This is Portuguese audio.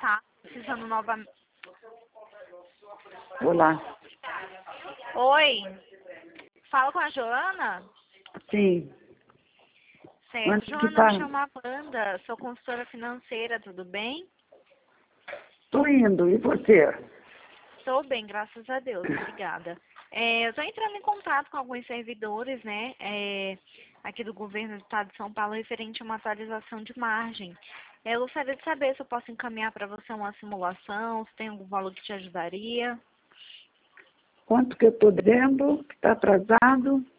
tarde, precisando novamente. Olá. Oi, fala com a Joana? Sim. Certo, Onde que Joana, tá? me chamo Amanda, sou consultora financeira, tudo bem? Tô indo. E você? Estou bem, graças a Deus, obrigada. Eu estou entrando em contato com alguns servidores, né, aqui do governo do estado de São Paulo, referente a uma atualização de margem. Eu gostaria de saber se eu posso encaminhar para você uma simulação, se tem algum valor que te ajudaria. Quanto que eu tô devendo? Que tá atrasado?